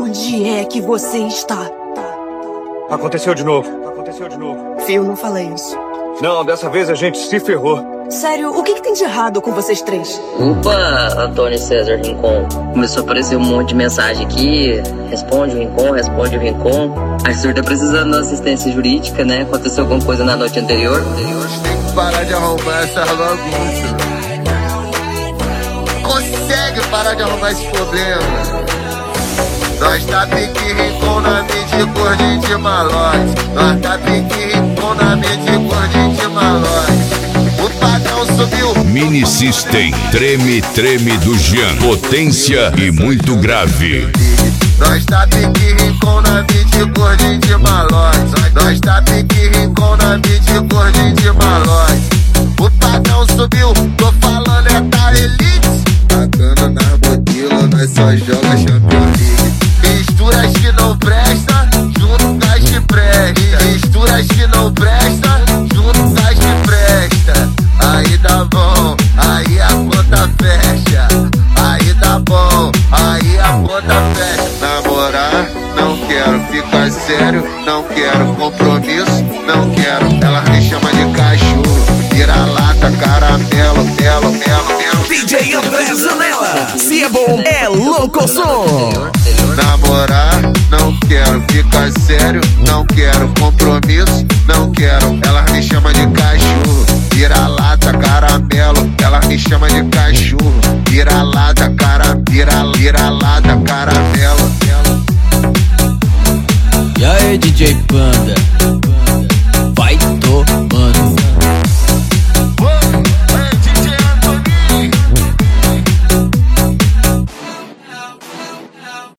Onde é que você está? Aconteceu de novo. Phil, não falei isso. Não, dessa vez a gente se ferrou. Sério, o que tem de errado com vocês três? Opa, Antônio César Rincon. Começou a aparecer um monte de mensagem aqui. Responde o Rincon, responde o Rincon. Acho que o senhor tá precisando de assistência jurídica, né? Aconteceu alguma coisa na noite anterior. Tem que parar de arrumar essa bagunça. Consegue parar de arrumar esse problema? Nós tá pique Rincon na mídia, gordinho de malote. Nós tá pique Rincon na mídia, gordinho de malote. O padrão subiu. Mini System, treme do Jean, potência e muito grave. Nós tá pique Rincon na mídia, gordinho de malote. Nós tá pique Rincon na mídia, gordinho de malote. O padrão subiu, tô falando é da elite. Tacando nas botilas, nós só joga Champions League. Misturas que não presta, junto com as que presta. Misturas que não presta, junto com as que presta. Aí dá bom, aí a conta fecha. Aí dá bom, aí a conta fecha. Namorar, não quero ficar sério. Não quero compromisso, não quero. Ela me chama de cachorro, vira-lata, caramelo, melo. DJ André Zanella, se é bom, é louco som. Namorar, não quero ficar sério. Não quero compromisso, não quero. Ela me chama de cachorro, vira-lata, caramelo. Ela me chama de cachorro, vira-lata, vira-lata, caramelo. E aí, DJ Panda?